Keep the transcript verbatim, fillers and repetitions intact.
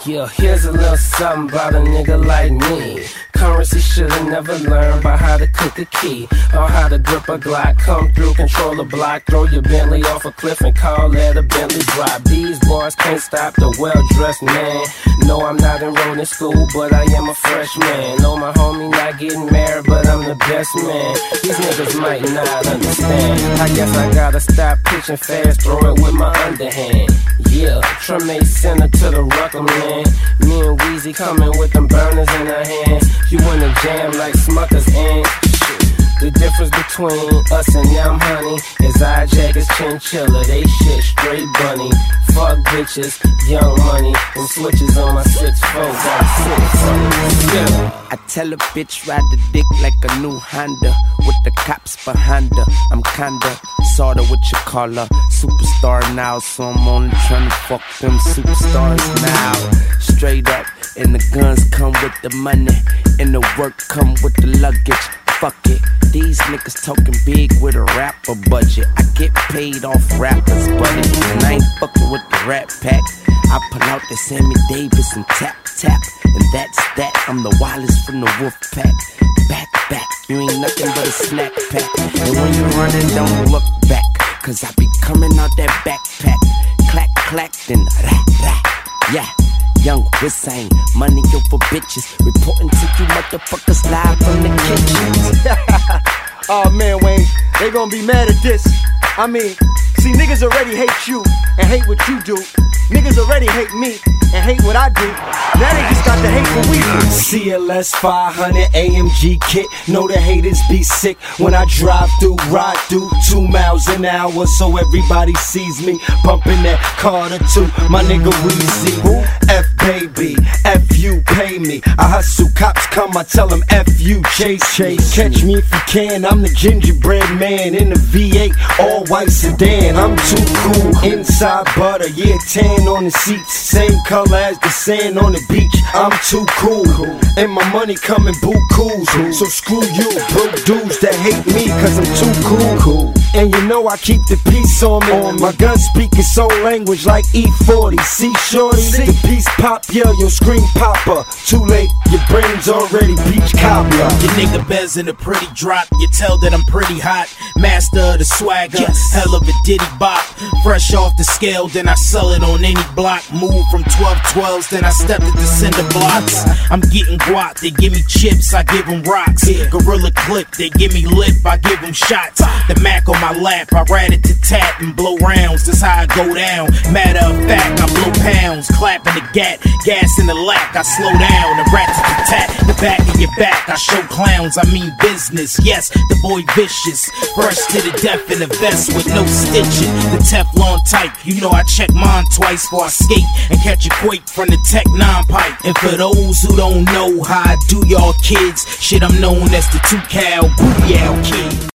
Yeah, here's a little something about a nigga like me. Currency should've never learned about how to cook a key, or how to grip a Glock, come through, control a block, throw your Bentley off a cliff and call that a Bentley drop. These boys can't stop the well-dressed man. No, I'm not enrolled in school, but I am a freshman. No, my homie not getting married, but I'm the best man. These niggas might not understand. I guess I gotta stop pitching fast, throw it with my underhand. Yeah, Tremaine Center to the Rucker, man. Me and Weezy coming with them burners in our hands. You in a jam like Smuckers and shit. The difference between us and them, honey, is our jackets chinchilla, they shit straight bunny. Fuck bitches, young money, and switches on my six four, got a six funny. Yeah. I tell a bitch ride the dick like a new Honda, with the cops behind her. I'm kinda, sorta what you call her, superstar now, so I'm only tryna fuck them superstars now. Straight up, and the guns come with the money, and the work come with the luggage. Fuck it, these niggas talking big with a rapper budget. I get paid off rappers, buddy, and I ain't fucking with the rap pack. I pull out the Sammy Davis and tap, tap, and that's that. I'm the wildest from the wolf pack. Back, back, you ain't nothing but a snack pack. And when you running, don't look back, cause I be coming out that backpack. Clack, clack, then rah, rah, yeah. Young Hussein, money over bitches, reporting to you motherfuckers live from the kitchen. Oh man, Wayne, they gonna be mad at this. I mean, see, niggas already hate you and hate what you do. Niggas already hate me and hate what I do. Now they just got to hate what we do. C L S five hundred A M G kit. Know the haters be sick when I drive through, ride through two miles an hour, so everybody sees me bumping that Carter two. My nigga Weezy, F baby, F you pay me. I hustle, cops come, I tell them F you chase, chase. Catch me if you can. I'm the gingerbread man in the V eight, all white sedan. I'm too cool. Inside butter, yeah, tan on the seats, same color as the sand on the beach. I'm too cool, and my money coming bukus. So screw you, broke dudes that hate me, cause I'm too cool. And you know I keep the peace on me. My gun speaking soul language like E forty. See shorty, the piece pop, yeah, you'll scream popper. Too late, your brain's already beach cobbler. Your nigga Bez in a pretty drop, you tell that I'm pretty hot. Master of the swagger, yes. Hell of a ditty bop. Fresh off the scale, then I sell it on any block. Move from twelve twelves, then I step to the cinder blocks. I'm getting guap, they give me chips, I give them rocks. Gorilla clip, they give me lip, I give them shots. The Mac on my lap, I rat it to tap and blow rounds, that's how I go down. Matter of fact, I blow pounds, clapping the gat, gas in the lack, I slow down, the rat to the tat, the back of your back, I show clowns, I mean business, yes, the boy vicious, fresh to the death in the vest with no stitching, the Teflon type, you know I check mine twice before I skate and catch a quake from the Tech nine pipe. And for those who don't know how I do y'all kids, shit, I'm known as the two cow booty out kid.